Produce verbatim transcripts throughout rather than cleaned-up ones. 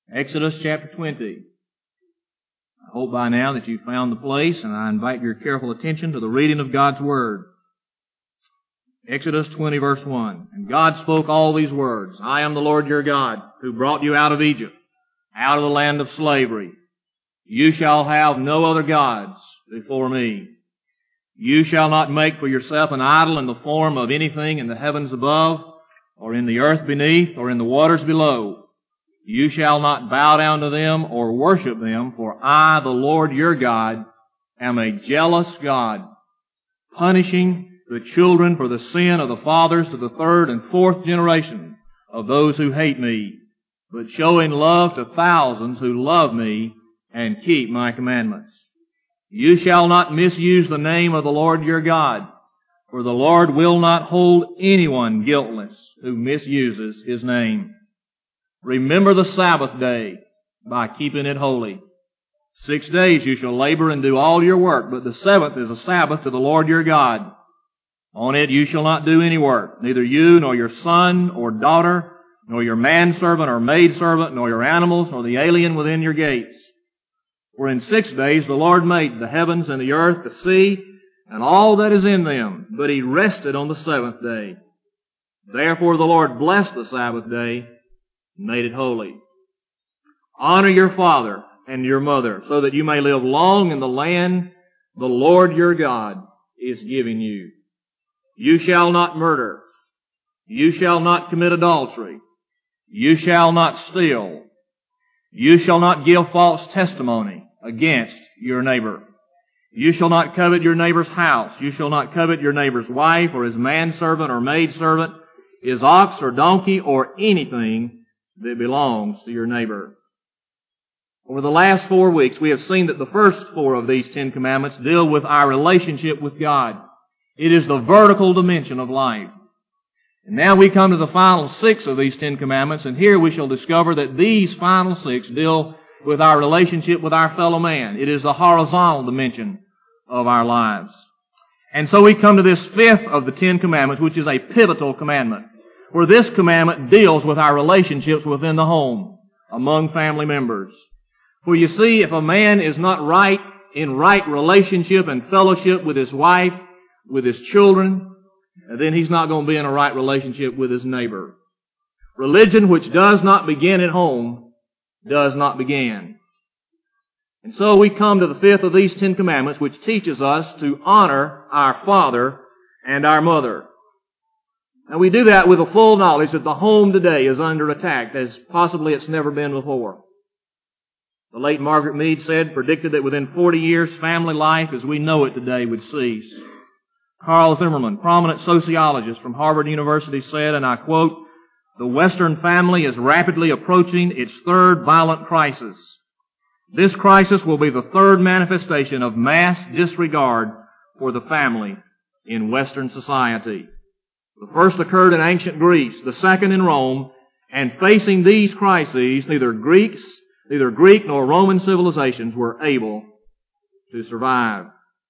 Exodus chapter twenty. I hope by now that you've found the place, and I invite your careful attention to the reading of God's Word. Exodus twenty verse one. And God spoke all these words, I am the Lord your God, who brought you out of Egypt, out of the land of slavery. You shall have no other gods before me. You shall not make for yourself an idol in the form of anything in the heavens above, or in the earth beneath, or in the waters below. You shall not bow down to them or worship them, for I, the Lord your God, am a jealous God, punishing the children for the sin of the fathers to the third and fourth generation of those who hate me, but showing love to thousands who love me and keep my commandments. You shall not misuse the name of the Lord your God, for the Lord will not hold anyone guiltless who misuses His name. Remember the Sabbath day by keeping it holy. Six days you shall labor and do all your work, but the seventh is a Sabbath to the Lord your God. On it you shall not do any work, neither you nor your son or daughter, nor your manservant or maidservant, nor your animals, nor the alien within your gates. For in six days the Lord made the heavens and the earth, the sea, and all that is in them, but He rested on the seventh day. Therefore the Lord blessed the Sabbath day, made it holy. Honor your father and your mother, so that you may live long in the land the Lord your God is giving you. You shall not murder. You shall not commit adultery. You shall not steal. You shall not give false testimony against your neighbor. You shall not covet your neighbor's house. You shall not covet your neighbor's wife or his manservant or maidservant, his ox or donkey, or anything that belongs to your neighbor. Over the last four weeks, we have seen that the first four of these Ten Commandments deal with our relationship with God. It is the vertical dimension of life. And now we come to the final six of these Ten Commandments, and here we shall discover that these final six deal with our relationship with our fellow man. It is the horizontal dimension of our lives. And so we come to this fifth of the Ten Commandments, which is a pivotal commandment, where this commandment deals with our relationships within the home, among family members. For you see, if a man is not right in right relationship and fellowship with his wife, with his children, then he's not going to be in a right relationship with his neighbor. Religion which does not begin at home does not begin. And so we come to the fifth of these Ten Commandments, which teaches us to honor our father and our mother. And we do that with a full knowledge that the home today is under attack, as possibly it's never been before. The late Margaret Mead said, predicted that within forty years, family life as we know it today would cease. Carl Zimmerman, prominent sociologist from Harvard University, said, and I quote, the Western family is rapidly approaching its third violent crisis. This crisis will be the third manifestation of mass disregard for the family in Western society. The first occurred in ancient Greece, the second in Rome, and facing these crises, neither Greeks, neither Greek nor Roman civilizations were able to survive.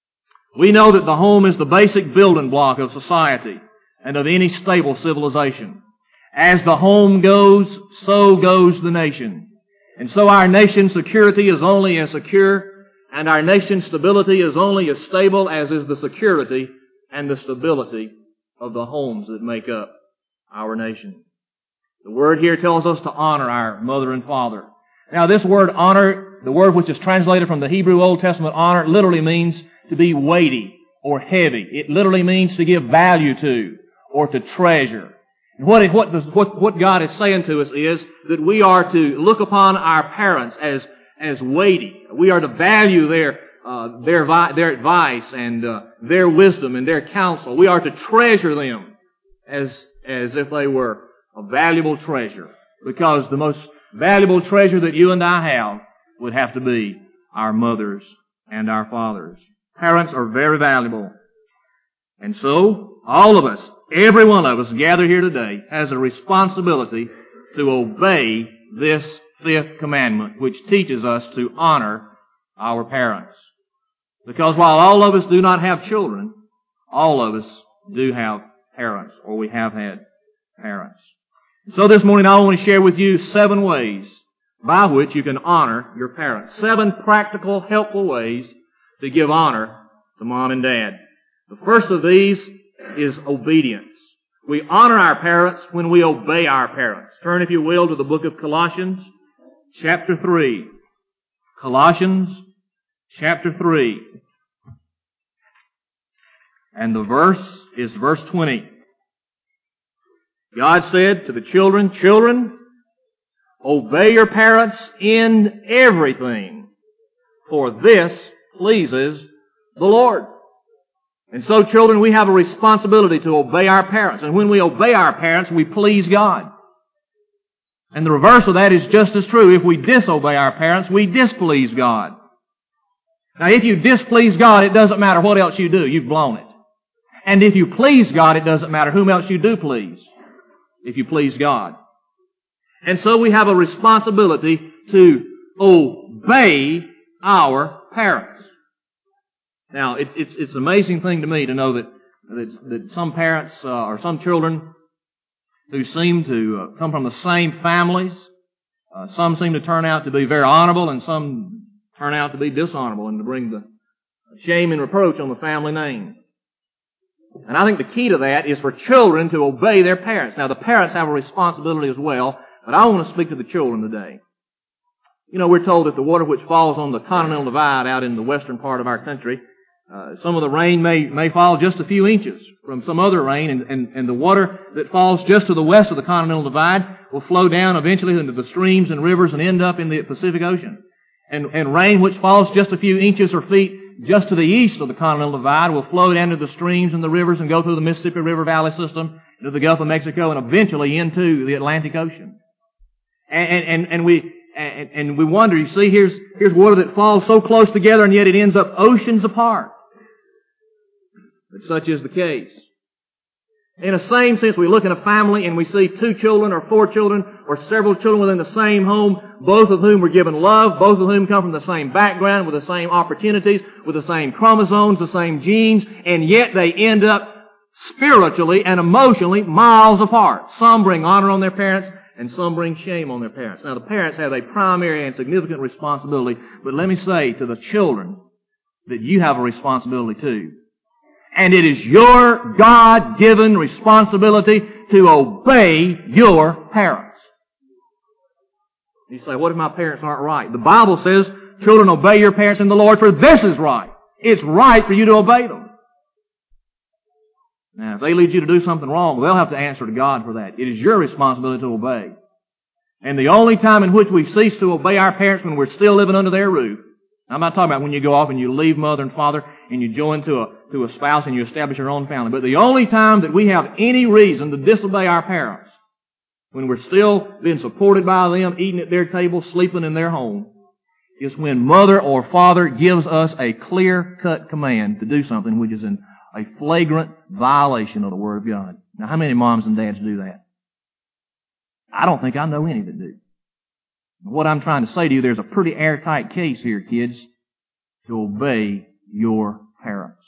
We know that the home is the basic building block of society and of any stable civilization. As the home goes, so goes the nation. And so our nation's security is only as secure, and our nation's stability is only as stable as is the security and the stability of the homes that make up our nation. The word here tells us to honor our mother and father. Now this word honor, the word which is translated from the Hebrew Old Testament honor, literally means to be weighty or heavy. It literally means to give value to or to treasure. And what, it, what, the, what, what God is saying to us is that we are to look upon our parents as, as weighty. We are to value their Uh, their, their advice and uh, their wisdom and their counsel. We are to treasure them as, as if they were a valuable treasure. Because the most valuable treasure that you and I have would have to be our mothers and our fathers. Parents are very valuable. And so, all of us, every one of us gathered here today has a responsibility to obey this fifth commandment, which teaches us to honor our parents. Because while all of us do not have children, all of us do have parents, or we have had parents. So this morning I want to share with you seven ways by which you can honor your parents. Seven practical, helpful ways to give honor to mom and dad. The first of these is obedience. We honor our parents when we obey our parents. Turn, if you will, to the book of Colossians, chapter three. Colossians, chapter three. And the verse is verse twenty. God said to the children, "Children, obey your parents in everything, for this pleases the Lord." And so, children, we have a responsibility to obey our parents. And when we obey our parents, we please God. And the reverse of that is just as true. If we disobey our parents, we displease God. Now, if you displease God, it doesn't matter what else you do. You've blown it. And if you please God, it doesn't matter whom else you do please, if you please God. And so we have a responsibility to obey our parents. Now, it's it's it's an amazing thing to me to know that that, that some parents uh, or some children who seem to uh, come from the same families, uh, some seem to turn out to be very honorable, and some turn out to be dishonorable and to bring the shame and reproach on the family name. And I think the key to that is for children to obey their parents. Now, the parents have a responsibility as well, but I want to speak to the children today. You know, we're told that the water which falls on the Continental Divide out in the western part of our country, uh, some of the rain may may fall just a few inches from some other rain, and, and, and the water that falls just to the west of the Continental Divide will flow down eventually into the streams and rivers and end up in the Pacific Ocean. And, and rain which falls just a few inches or feet just to the east of the Continental Divide will flow down to the streams and the rivers and go through the Mississippi River Valley system, into the Gulf of Mexico, and eventually into the Atlantic Ocean. And, and, and we, and, and we wonder, you see, here's, here's water that falls so close together and yet it ends up oceans apart. But such is the case. In the same sense, we look at a family and we see two children or four children or several children within the same home, both of whom were given love, both of whom come from the same background, with the same opportunities, with the same chromosomes, the same genes, and yet they end up spiritually and emotionally miles apart. Some bring honor on their parents, and some bring shame on their parents. Now, the parents have a primary and significant responsibility, but let me say to the children that you have a responsibility too. And it is your God-given responsibility to obey your parents. You say, what if my parents aren't right? The Bible says, children, obey your parents in the Lord, for this is right. It's right for you to obey them. Now, if they lead you to do something wrong, they'll have to answer to God for that. It is your responsibility to obey. And the only time in which we cease to obey our parents when we're still living under their roof. I'm not talking about when you go off and you leave mother and father and you join to a, to a spouse and you establish your own family. But the only time that we have any reason to disobey our parents, when we're still being supported by them, eating at their table, sleeping in their home, is when mother or father gives us a clear-cut command to do something which is in a flagrant violation of the Word of God. Now, how many moms and dads do that? I don't think I know any that do. What I'm trying to say to you, there's a pretty airtight case here, kids, to obey your parents.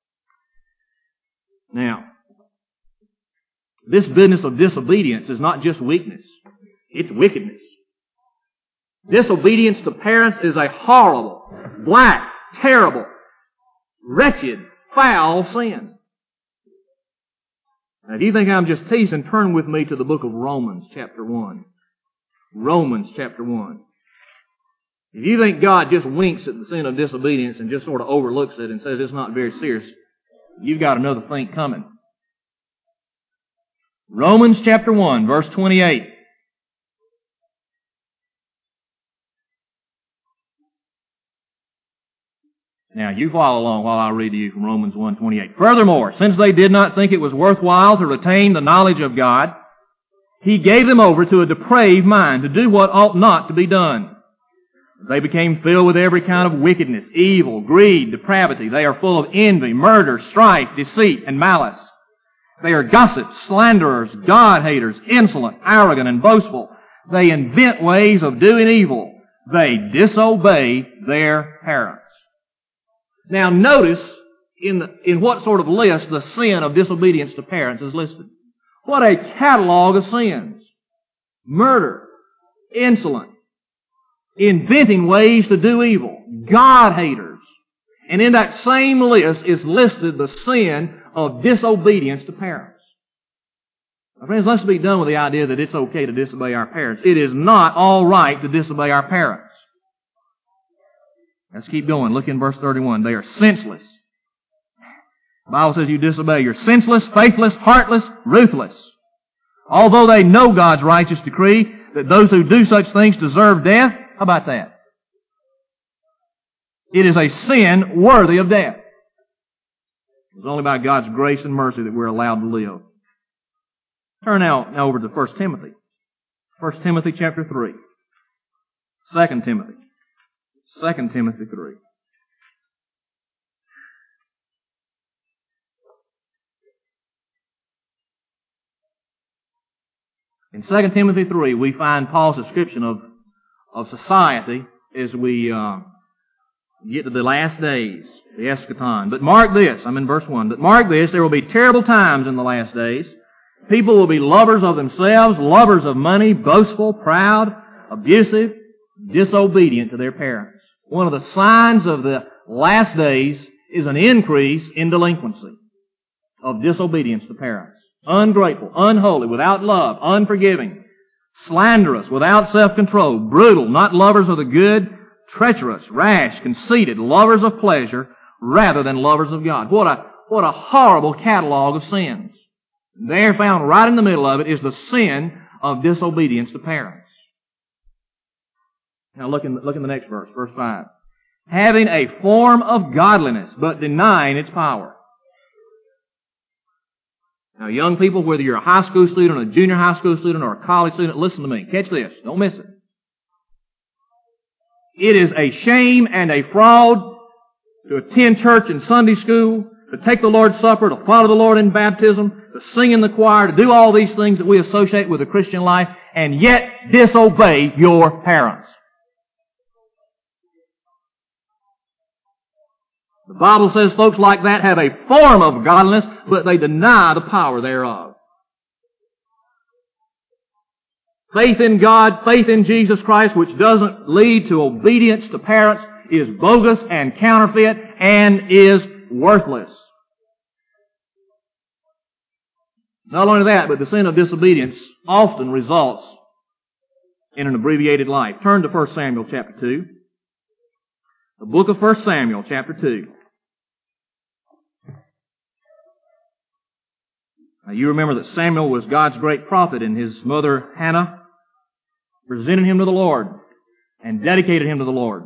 Now, this business of disobedience is not just weakness. It's wickedness. Disobedience to parents is a horrible, black, terrible, wretched, foul sin. Now, if you think I'm just teasing, turn with me to the book of Romans, chapter one. Romans, chapter one. If you think God just winks at the sin of disobedience and just sort of overlooks it and says it's not very serious, you've got another thing coming. Romans, chapter one, verse twenty-eight. Now, you follow along while I read to you from Romans one twenty-eight. Furthermore, since they did not think it was worthwhile to retain the knowledge of God, He gave them over to a depraved mind to do what ought not to be done. They became filled with every kind of wickedness, evil, greed, depravity. They are full of envy, murder, strife, deceit, and malice. They are gossips, slanderers, God-haters, insolent, arrogant, and boastful. They invent ways of doing evil. They disobey their parents. Now notice in, the, in what sort of list the sin of disobedience to parents is listed. What a catalog of sins. Murder, insolent, inventing ways to do evil, God-haters. And in that same list is listed the sin of disobedience to parents. My friends, let's be done with the idea that it's okay to disobey our parents. It is not all right to disobey our parents. Let's keep going. Look in verse thirty-one. They are senseless. The Bible says you disobey. You're senseless, faithless, heartless, ruthless. Although they know God's righteous decree that those who do such things deserve death, how about that? It is a sin worthy of death. It's only by God's grace and mercy that we're allowed to live. Turn now, now over to First Timothy. First Timothy chapter three. Second Timothy. Second Timothy three. In Second Timothy three, we find Paul's description of, of society as we uh, get to the last days, the eschaton. But mark this, I'm in verse one, but mark this, there will be terrible times in the last days. People will be lovers of themselves, lovers of money, boastful, proud, abusive, disobedient to their parents. One of the signs of the last days is an increase in delinquency of disobedience to parents. Ungrateful, unholy, without love, unforgiving, slanderous, without self-control, brutal, not lovers of the good, treacherous, rash, conceited, lovers of pleasure rather than lovers of God. What a, what a horrible catalog of sins. There, found right in the middle of it, is the sin of disobedience to parents. Now look in, look in the next verse, verse five. Having a form of godliness, but denying its power. Now, young people, whether you're a high school student, a junior high school student, or a college student, listen to me. Catch this. Don't miss it. It is a shame and a fraud to attend church and Sunday school, to take the Lord's Supper, to follow the Lord in baptism, to sing in the choir, to do all these things that we associate with the Christian life, and yet disobey your parents. The Bible says folks like that have a form of godliness, but they deny the power thereof. Faith in God, faith in Jesus Christ, which doesn't lead to obedience to parents, is bogus and counterfeit and is worthless. Not only that, but the sin of disobedience often results in an abbreviated life. Turn to First Samuel chapter two. The book of First Samuel chapter two. Now you remember that Samuel was God's great prophet, and his mother Hannah presented him to the Lord and dedicated him to the Lord.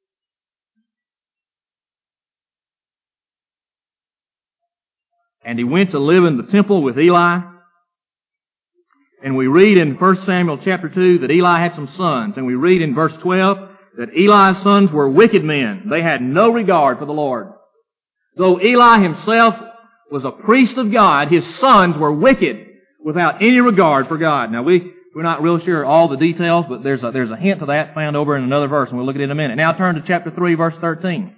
And he went to live in the temple with Eli. And we read in First Samuel chapter two that Eli had some sons. And we read in verse twelve that Eli's sons were wicked men. They had no regard for the Lord. Though Eli himself was a priest of God, his sons were wicked without any regard for God. Now we, we're not real sure all the details, but there's a, there's a hint to that found over in another verse, and we'll look at it in a minute. Now turn to chapter three, verse thirteen.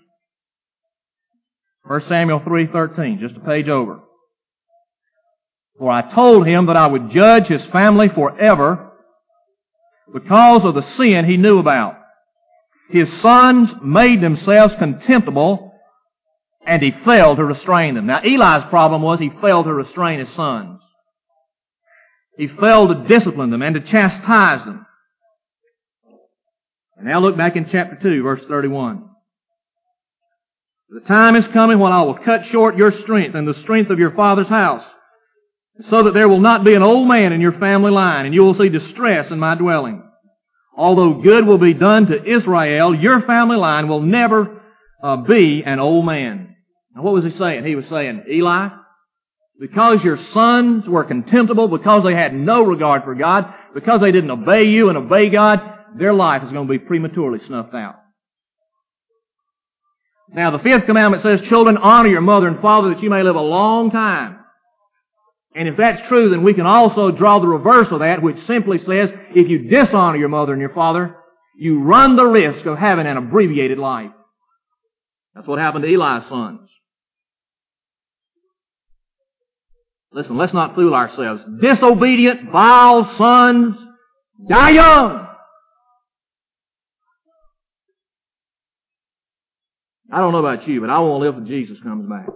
First Samuel three thirteen, just a page over. For I told him that I would judge his family forever because of the sin he knew about. His sons made themselves contemptible, and he failed to restrain them. Now Eli's problem was he failed to restrain his sons. He failed to discipline them and to chastise them. And now look back in chapter two, verse thirty-one. The time is coming when I will cut short your strength and the strength of your father's house, so that there will not be an old man in your family line, and you will see distress in my dwelling. Although good will be done to Israel, your family line will never uh, be an old man. Now what was he saying? He was saying, Eli, because your sons were contemptible, because they had no regard for God, because they didn't obey you and obey God, their life is going to be prematurely snuffed out. Now the fifth commandment says, children, honor your mother and father that you may live a long time. And if that's true, then we can also draw the reverse of that, which simply says, if you dishonor your mother and your father, you run the risk of having an abbreviated life. That's what happened to Eli's sons. Listen, let's not fool ourselves. Disobedient, vile sons die young. I don't know about you, but I want to live when Jesus comes back.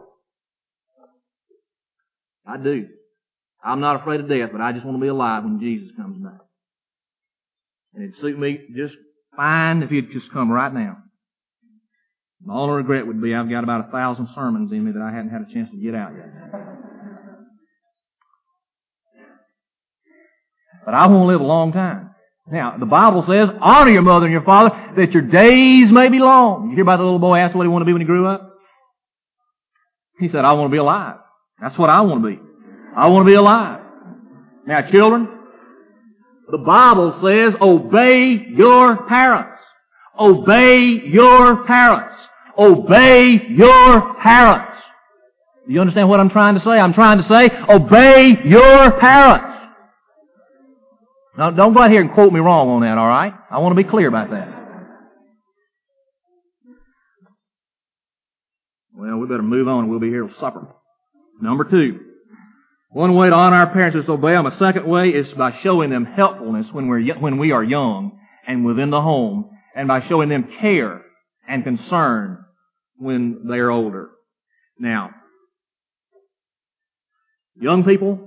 I do. I'm not afraid of death, but I just want to be alive when Jesus comes back. And it'd suit me just fine if he'd just come right now. My only regret would be I've got about a thousand sermons in me that I hadn't had a chance to get out yet. But I want to live a long time. Now, the Bible says, honor your mother and your father, that your days may be long. You hear about the little boy asked what he wanted to be when he grew up? He said, I want to be alive. That's what I want to be. I want to be alive. Now, children, the Bible says, obey your parents. Obey your parents. Obey your parents. Do you understand what I'm trying to say? I'm trying to say, obey your parents. Now, don't go out here and quote me wrong on that, all right? I want to be clear about that. Well, we better move on. We'll be here till supper. Number two. One way to honor our parents is to obey them. A second way is by showing them helpfulness when we're when we are young and within the home, and by showing them care and concern when they're older. Now, young people,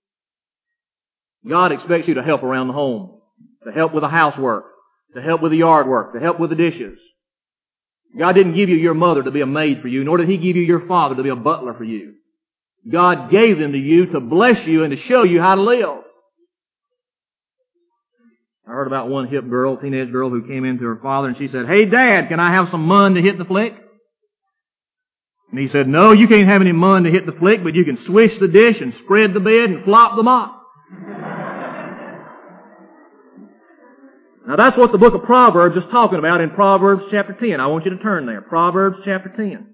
God expects you to help around the home, to help with the housework, to help with the yard work, to help with the dishes. God didn't give you your mother to be a maid for you, nor did He give you your father to be a butler for you. God gave them to you to bless you and to show you how to live. I heard about one hip girl, teenage girl, who came in to her father and she said, "Hey Dad, can I have some mun to hit the flick?" And he said, "No, you can't have any mun to hit the flick, but you can swish the dish and spread the bed and flop the mop." Now that's what the book of Proverbs is talking about in Proverbs chapter ten. I want you to turn there. Proverbs chapter ten.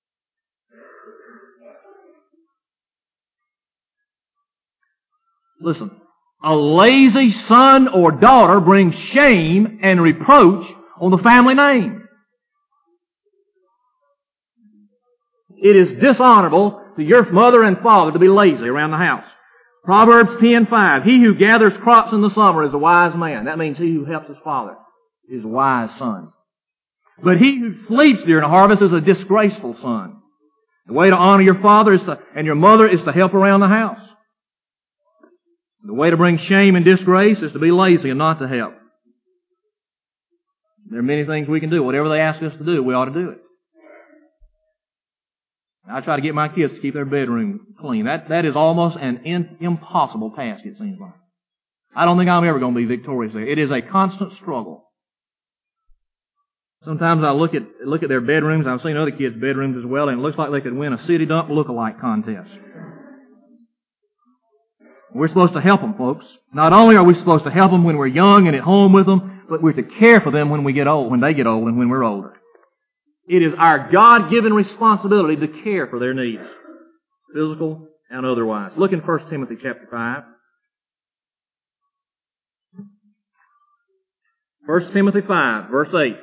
Listen. A lazy son or daughter brings shame and reproach on the family name. It is dishonorable to your mother and father to be lazy around the house. Proverbs ten five. He who gathers crops in the summer is a wise man. That means he who helps his father is a wise son. But he who sleeps during a harvest is a disgraceful son. The way to honor your father is to, and your mother is to help around the house. The way to bring shame and disgrace is to be lazy and not to help. There are many things we can do. Whatever they ask us to do, we ought to do it. I try to get my kids to keep their bedroom clean. That, that is almost an in, impossible task, it seems like. I don't think I'm ever going to be victorious there. It is a constant struggle. Sometimes I look at, look at their bedrooms. I've seen other kids' bedrooms as well, and it looks like they could win a city dump look-alike contest. We're supposed to help them, folks. Not only are we supposed to help them when we're young and at home with them, but we're to care for them when we get old, when they get old and when we're older. It is our God-given responsibility to care for their needs, physical and otherwise. Look in First Timothy chapter five. First Timothy five, verse eight.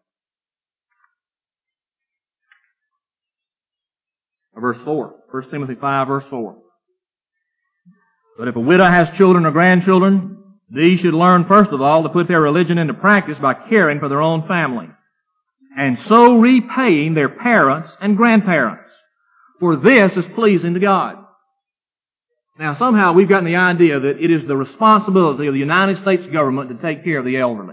Or verse four. First Timothy five, verse four. But if a widow has children or grandchildren, these should learn first of all to put their religion into practice by caring for their own family, and so repaying their parents and grandparents. For this is pleasing to God. Now somehow we've gotten the idea that it is the responsibility of the United States government to take care of the elderly.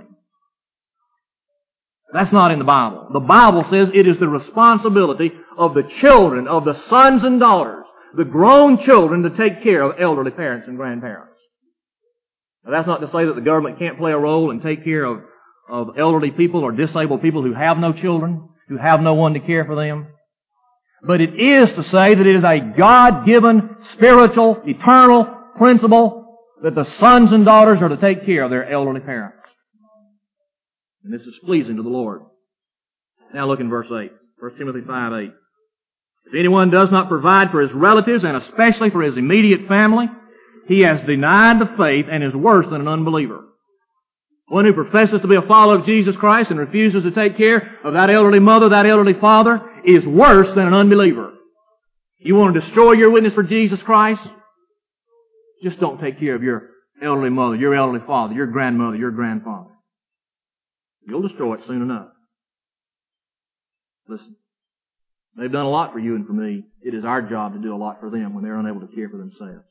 That's not in the Bible. The Bible says it is the responsibility of the children, of the sons and daughters, the grown children, to take care of elderly parents and grandparents. Now that's not to say that the government can't play a role and take care of of elderly people or disabled people who have no children, who have no one to care for them. But it is to say that it is a God-given, spiritual, eternal principle that the sons and daughters are to take care of their elderly parents. And this is pleasing to the Lord. Now look in verse eight. First Timothy five eight. If anyone does not provide for his relatives, and especially for his immediate family, he has denied the faith and is worse than an unbeliever. One who professes to be a follower of Jesus Christ and refuses to take care of that elderly mother, that elderly father, is worse than an unbeliever. You want to destroy your witness for Jesus Christ? Just don't take care of your elderly mother, your elderly father, your grandmother, your grandfather. You'll destroy it soon enough. Listen, they've done a lot for you and for me. It is our job to do a lot for them when they're unable to care for themselves.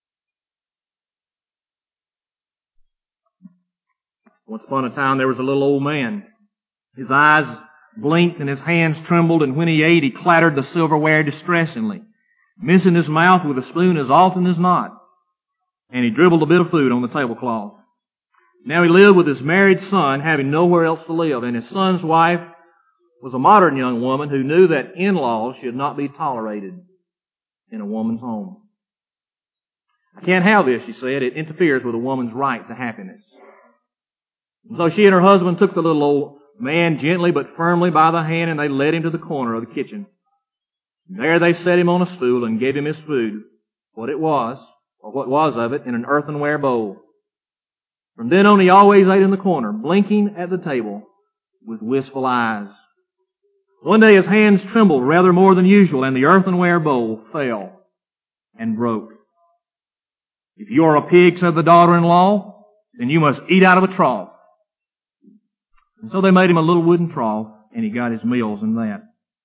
Once upon a time, there was a little old man. His eyes blinked and his hands trembled, and when he ate, he clattered the silverware distressingly, missing his mouth with a spoon as often as not. And he dribbled a bit of food on the tablecloth. Now he lived with his married son, having nowhere else to live, and his son's wife was a modern young woman who knew that in-laws should not be tolerated in a woman's home. I can't have this, she said. It interferes with a woman's right to happiness. And so she and her husband took the little old man gently but firmly by the hand, and they led him to the corner of the kitchen. There they set him on a stool and gave him his food, what it was, or what was of it, in an earthenware bowl. From then on, he always ate in the corner, blinking at the table with wistful eyes. One day his hands trembled rather more than usual, and the earthenware bowl fell and broke. If you are a pig, said the daughter-in-law, then you must eat out of a trough. And so they made him a little wooden trough, and he got his meals in that.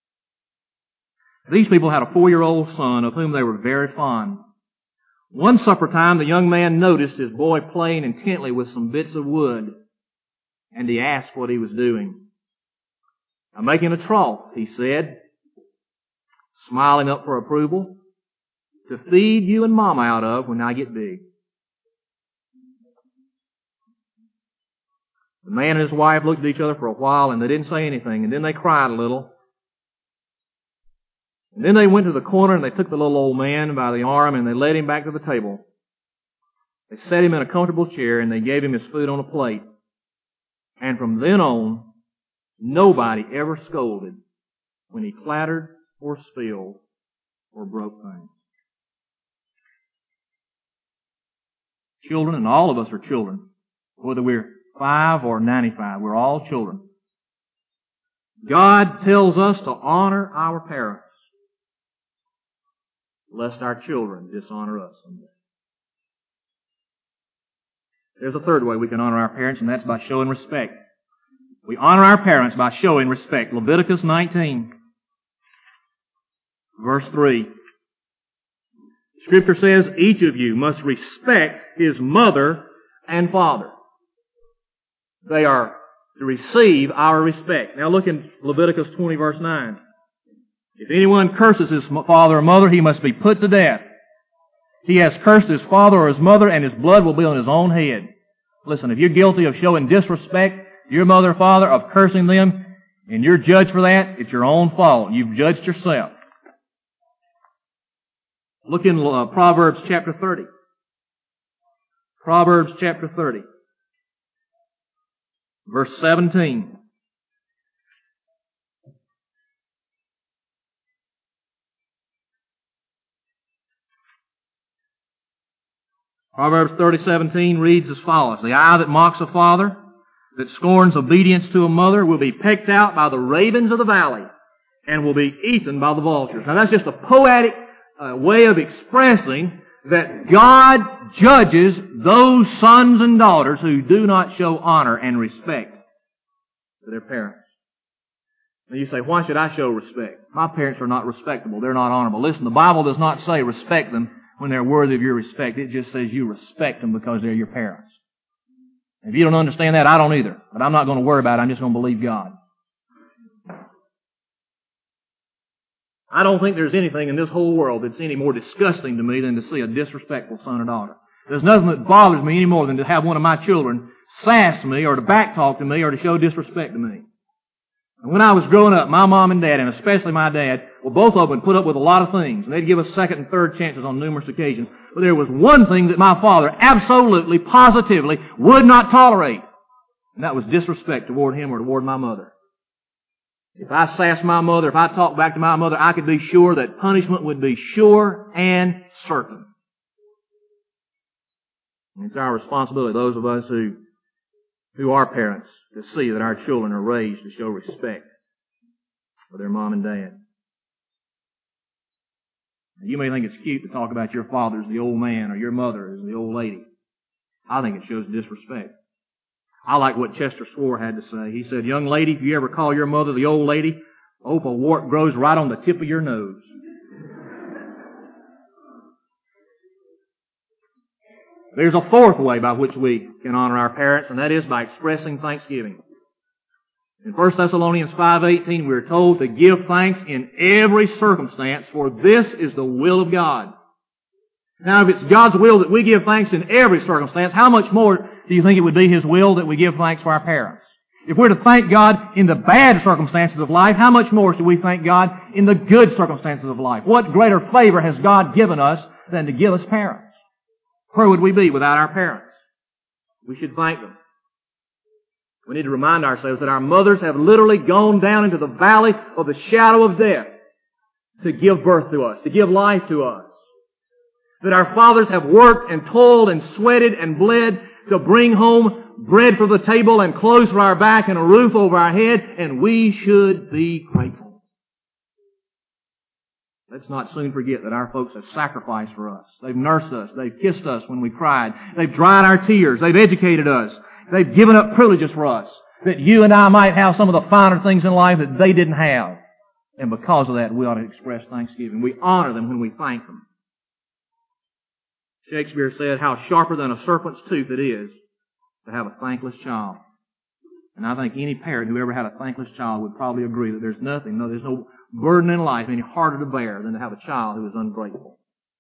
These people had a four-year-old son of whom they were very fond. One supper time, the young man noticed his boy playing intently with some bits of wood, and he asked what he was doing. I'm making a trough, he said, smiling up for approval, to feed you and Mama out of when I get big. The man and his wife looked at each other for a while, and they didn't say anything, and then they cried a little. And then they went to the corner and they took the little old man by the arm and they led him back to the table. They set him in a comfortable chair and they gave him his food on a plate. And from then on, nobody ever scolded when he clattered or spilled or broke things. Children, and all of us are children, whether we're five or ninety-five, we're all children. God tells us to honor our parents, lest our children dishonor us someday. There's a third way we can honor our parents, and that's by showing respect. We honor our parents by showing respect. Leviticus nineteen, verse three. Scripture says, each of you must respect his mother and father. They are to receive our respect. Now look in Leviticus twenty, verse nine. If anyone curses his father or mother, he must be put to death. He has cursed his father or his mother, and his blood will be on his own head. Listen, if you're guilty of showing disrespect to your mother or father, of cursing them, and you're judged for that, it's your own fault. You've judged yourself. Look in uh, Proverbs chapter thirty. Proverbs chapter thirty. Verse seventeen. Proverbs thirty seventeen reads as follows. The eye that mocks a father, that scorns obedience to a mother, will be pecked out by the ravens of the valley and will be eaten by the vultures. Now that's just a poetic uh, way of expressing that God judges those sons and daughters who do not show honor and respect to their parents. Now you say, why should I show respect? My parents are not respectable. They're not honorable. Listen, the Bible does not say respect them when they're worthy of your respect. It just says you respect them because they're your parents. If you don't understand that, I don't either. But I'm not going to worry about it. I'm just going to believe God. I don't think there's anything in this whole world that's any more disgusting to me than to see a disrespectful son or daughter. There's nothing that bothers me any more than to have one of my children sass me or to backtalk to me or to show disrespect to me. And when I was growing up, my mom and dad, and especially my dad, well, both of them would put up with a lot of things. And they'd give us second and third chances on numerous occasions. But there was one thing that my father absolutely, positively would not tolerate. And that was disrespect toward him or toward my mother. If I sassed my mother, if I talked back to my mother, I could be sure that punishment would be sure and certain. And it's our responsibility, those of us who who are parents, to see that our children are raised to show respect for their mom and dad. You may think it's cute to talk about your father as the old man or your mother as the old lady. I think it shows disrespect. I like what Chester Swore had to say. He said, young lady, if you ever call your mother the old lady, I hope a wart grows right on the tip of your nose. There's a fourth way by which we can honor our parents, and that is by expressing thanksgiving. In First Thessalonians five eighteen, we are told to give thanks in every circumstance, for this is the will of God. Now, if it's God's will that we give thanks in every circumstance, how much more do you think it would be His will that we give thanks for our parents? If we're to thank God in the bad circumstances of life, how much more should we thank God in the good circumstances of life? What greater favor has God given us than to give us parents? Where would we be without our parents? We should thank them. We need to remind ourselves that our mothers have literally gone down into the valley of the shadow of death to give birth to us, to give life to us. That our fathers have worked and toiled and sweated and bled to bring home bread for the table and clothes for our back and a roof over our head, and we should be grateful. Let's not soon forget that our folks have sacrificed for us. They've nursed us. They've kissed us when we cried. They've dried our tears. They've educated us. They've given up privileges for us, that you and I might have some of the finer things in life that they didn't have. And because of that, we ought to express thanksgiving. We honor them when we thank them. Shakespeare said, how sharper than a serpent's tooth it is to have a thankless child. And I think any parent who ever had a thankless child would probably agree that there's nothing, no, there's no burden in life any harder to bear than to have a child who is ungrateful.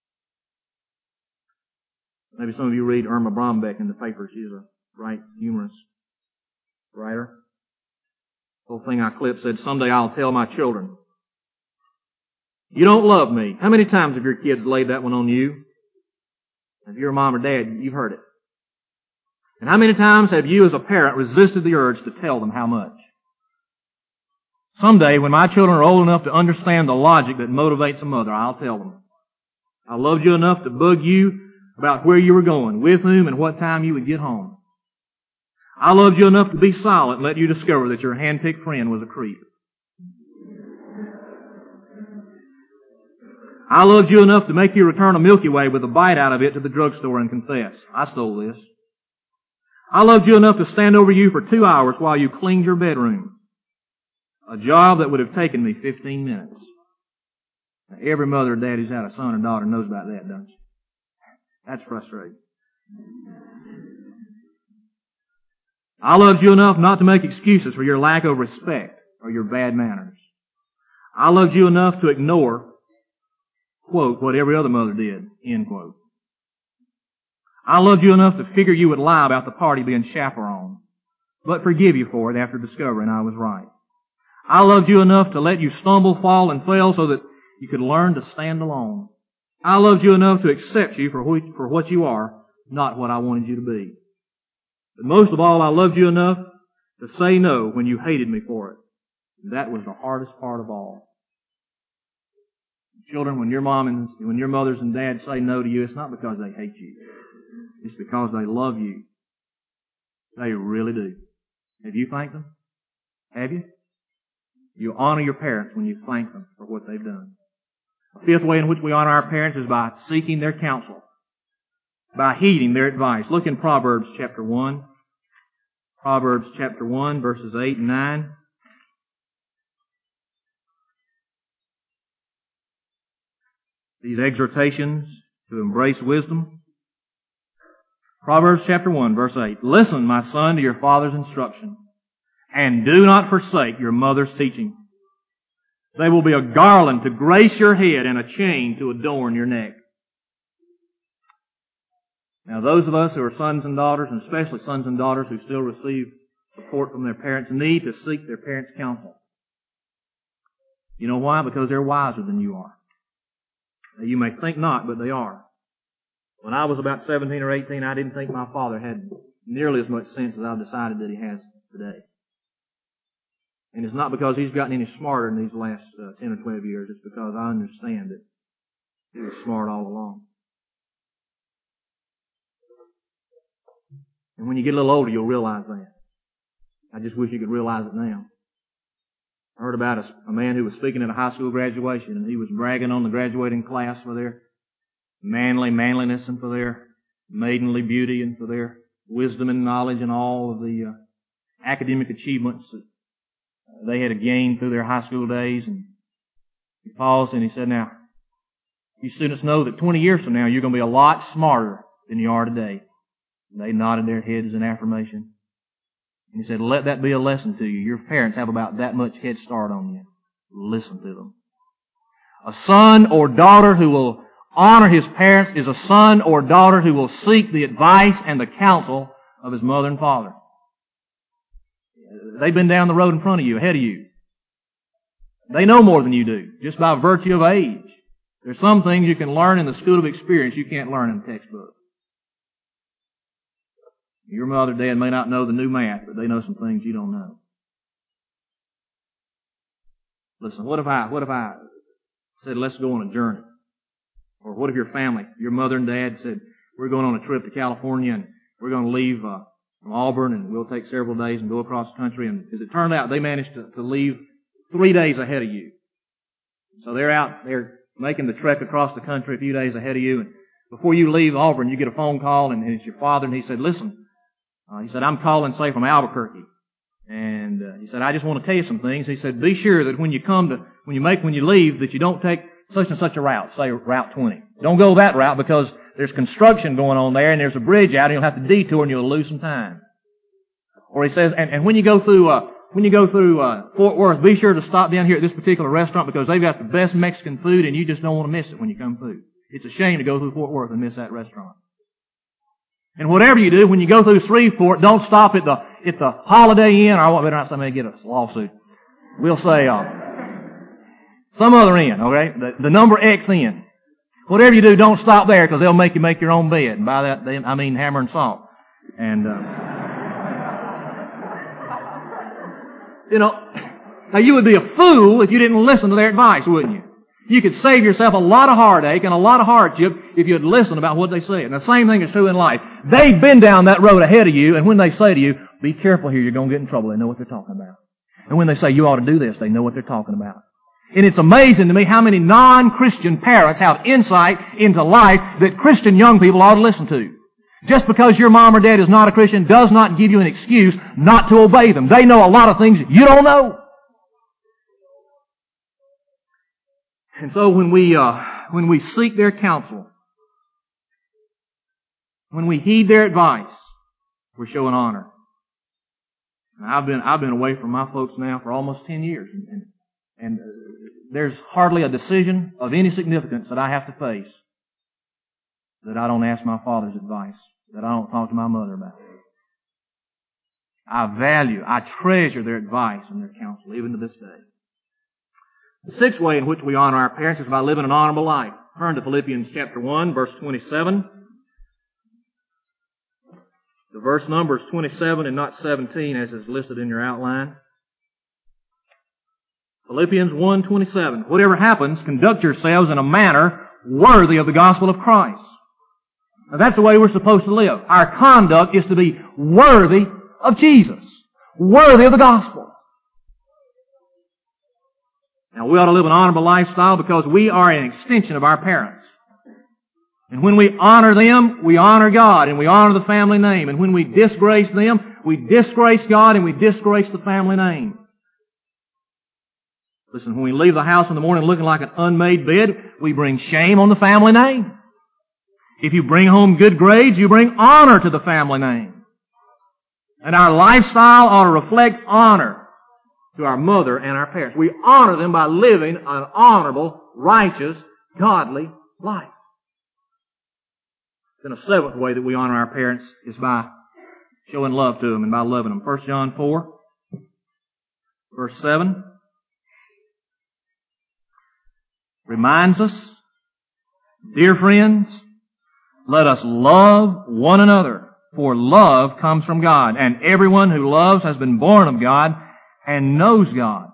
Maybe some of you read Irma Brombeck in the paper. She's a bright, humorous writer. The whole thing I clipped said, someday I'll tell my children, you don't love me. How many times have your kids laid that one on you? If you're a mom or dad, you've heard it. And how many times have you as a parent resisted the urge to tell them how much? Someday, when my children are old enough to understand the logic that motivates a mother, I'll tell them. I loved you enough to bug you about where you were going, with whom, and what time you would get home. I loved you enough to be silent and let you discover that your hand-picked friend was a creep. I loved you enough to make you return a Milky Way with a bite out of it to the drugstore and confess, I stole this. I loved you enough to stand over you for two hours while you cleaned your bedroom. A job that would have taken me fifteen minutes. Now, every mother or dad who's had a son or daughter knows about that, don't you? That's frustrating. I loved you enough not to make excuses for your lack of respect or your bad manners. I loved you enough to ignore, quote, what every other mother did, end quote. I loved you enough to figure you would lie about the party being chaperoned, but forgive you for it after discovering I was right. I loved you enough to let you stumble, fall, and fail so that you could learn to stand alone. I loved you enough to accept you for for what you are, not what I wanted you to be. But most of all, I loved you enough to say no when you hated me for it. That was the hardest part of all. Children, when your mom and when your mothers and dads say no to you, it's not because they hate you. It's because they love you. They really do. Have you thanked them? Have you? You honor your parents when you thank them for what they've done. A fifth way in which we honor our parents is by seeking their counsel, by heeding their advice. Look in Proverbs chapter one. Proverbs chapter one, verses eight and nine. These exhortations to embrace wisdom. Proverbs chapter one, verse eight. Listen, my son, to your father's instruction, and do not forsake your mother's teaching. They will be a garland to grace your head and a chain to adorn your neck. Now, those of us who are sons and daughters, and especially sons and daughters who still receive support from their parents, need to seek their parents' counsel. You know why? Because they're wiser than you are. Now, you may think not, but they are. When I was about seventeen or eighteen, I didn't think my father had nearly as much sense as I've decided that he has today. And it's not because he's gotten any smarter in these last uh, ten or twelve years. It's because I understand that he was smart all along. And when you get a little older, you'll realize that. I just wish you could realize it now. I heard about a, a man who was speaking at a high school graduation, and he was bragging on the graduating class for their manly manliness and for their maidenly beauty and for their wisdom and knowledge and all of the uh, academic achievements that they had a game through their high school days, and he paused and he said, now, you students know that twenty years from now you're going to be a lot smarter than you are today. And they nodded their heads in affirmation. And he said, let that be a lesson to you. Your parents have about that much head start on you. Listen to them. A son or daughter who will honor his parents is a son or daughter who will seek the advice and the counsel of his mother and father. They've been down the road in front of you, ahead of you. They know more than you do, just by virtue of age. There's some things you can learn in the school of experience you can't learn in the textbook. Your mother and dad may not know the new math, but they know some things you don't know. Listen, what if I, what if I said, let's go on a journey? Or what if your family, your mother and dad said, we're going on a trip to California and we're going to leave uh, from Auburn and we'll take several days and go across the country. And as it turned out, they managed to, to leave three days ahead of you. So they're out, they're making the trek across the country a few days ahead of you. And before you leave Auburn, you get a phone call and it's your father and he said, listen, uh, he said, I'm calling, say, from Albuquerque. And uh, he said, I just want to tell you some things. He said, be sure that when you come to, when you make, when you leave, that you don't take such and such a route, say Route twenty. Don't go that route because there's construction going on there and there's a bridge out and you'll have to detour and you'll lose some time. Or he says, and, and when you go through, uh, when you go through, uh, Fort Worth, be sure to stop down here at this particular restaurant because they've got the best Mexican food and you just don't want to miss it when you come through. It's a shame to go through Fort Worth and miss that restaurant. And whatever you do, when you go through Shreveport, don't stop at the, at the Holiday Inn, or I better not somebody get a lawsuit. We'll say, uh, some other inn, okay? The, the number X inn. Whatever you do, don't stop there because they'll make you make your own bed. And by that, they, I mean hammer and salt. And, uh, you know, now you would be a fool if you didn't listen to their advice, wouldn't you? You could save yourself a lot of heartache and a lot of hardship if you'd listen about what they say. And the same thing is true in life. They've been down that road ahead of you, and when they say to you, be careful here, you're going to get in trouble, they know what they're talking about. And when they say you ought to do this, they know what they're talking about. And it's amazing to me how many non-Christian parents have insight into life that Christian young people ought to listen to. Just because your mom or dad is not a Christian does not give you an excuse not to obey them. They know a lot of things you don't know. And so when we, uh, when we seek their counsel, when we heed their advice, we're showing honor. And I've been, I've been away from my folks now for almost ten years. And, and, and there's hardly a decision of any significance that I have to face that I don't ask my father's advice, that I don't talk to my mother about. I value, I treasure their advice and their counsel, even to this day. The sixth way in which we honor our parents is by living an honorable life. Turn to Philippians chapter one, verse twenty-seven. The verse number is twenty-seven and not seventeen as is listed in your outline. Philippians one twenty-seven. Whatever happens, conduct yourselves in a manner worthy of the gospel of Christ. Now that's the way we're supposed to live. Our conduct is to be worthy of Jesus. Worthy of the gospel. Now we ought to live an honorable lifestyle because we are an extension of our parents. And when we honor them, we honor God and we honor the family name. And when we disgrace them, we disgrace God and we disgrace the family name. Listen, when we leave the house in the morning looking like an unmade bed, we bring shame on the family name. If you bring home good grades, you bring honor to the family name. And our lifestyle ought to reflect honor to our mother and our parents. We honor them by living an honorable, righteous, godly life. Then a seventh way that we honor our parents is by showing love to them and by loving them. First John four, verse seven, reminds us, dear friends, let us love one another, for love comes from God, and everyone who loves has been born of God and knows God.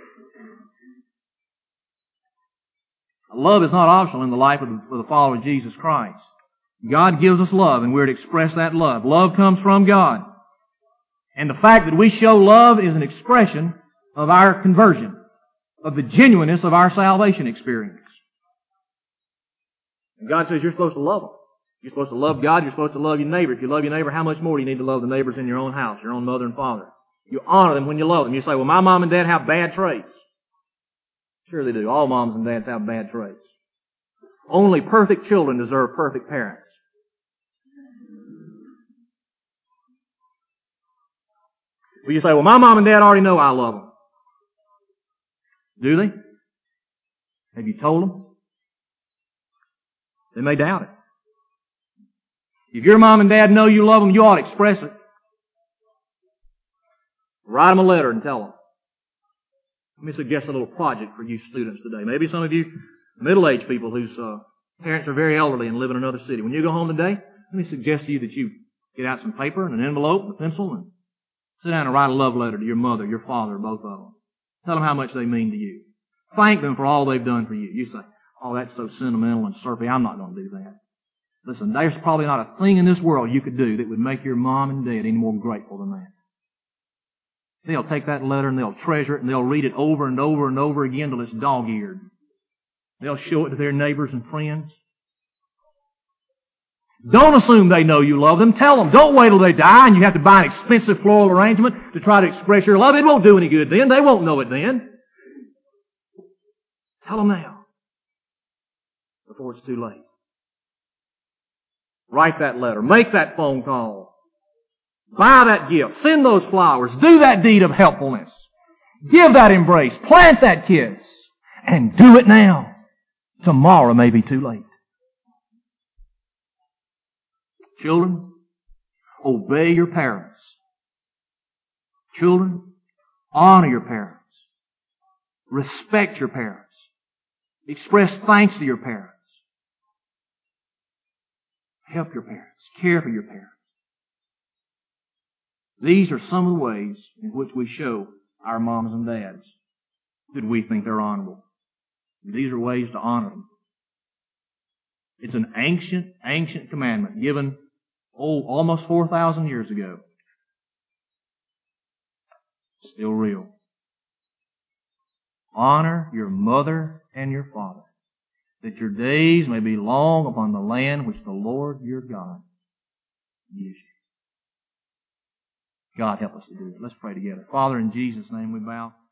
Love is not optional in the life of the, of the follower of Jesus Christ. God gives us love, and we're to express that love. Love comes from God. And the fact that we show love is an expression of our conversion, of the genuineness of our salvation experience. And God says you're supposed to love them. You're supposed to love God. You're supposed to love your neighbor. If you love your neighbor, how much more do you need to love the neighbors in your own house, your own mother and father, You honor them when you love them. You say, well, my mom and dad have bad traits. Sure they do. All moms and dads have bad traits. Only perfect children deserve perfect parents. Well, you say, well, my mom and dad already know I love them. Do they? Have you told them? They may doubt it. If your mom and dad know you love them, you ought to express it. Write them a letter and tell them. Let me suggest a little project for you students today. Maybe some of you middle-aged people whose uh, parents are very elderly and live in another city. When you go home today, let me suggest to you that you get out some paper and an envelope and a pencil and sit down and write a love letter to your mother, your father, both of them. Tell them how much they mean to you. Thank them for all they've done for you. You say, oh, that's so sentimental and syrupy. I'm not going to do that. Listen, there's probably not a thing in this world you could do that would make your mom and dad any more grateful than that. They'll take that letter and they'll treasure it and they'll read it over and over and over again till it's dog-eared. They'll show it to their neighbors and friends. Don't assume they know you love them. Tell them. Don't wait till they die and you have to buy an expensive floral arrangement to try to express your love. It won't do any good then. They won't know it then. Tell them now, before it's too late. Write that letter. Make that phone call. Buy that gift. Send those flowers. Do that deed of helpfulness. Give that embrace. Plant that kiss. And do it now. Tomorrow may be too late. Children, obey your parents. Children, honor your parents. Respect your parents. Express thanks to your parents. Help your parents. Care for your parents. These are some of the ways in which we show our moms and dads that we think they're honorable. These are ways to honor them. It's an ancient, ancient commandment given, oh, almost four thousand years ago. Still real. Honor your mother and your father, that your days may be long upon the land which the Lord your God gives you. God help us to do it. Let's pray together. Father, in Jesus' name we bow.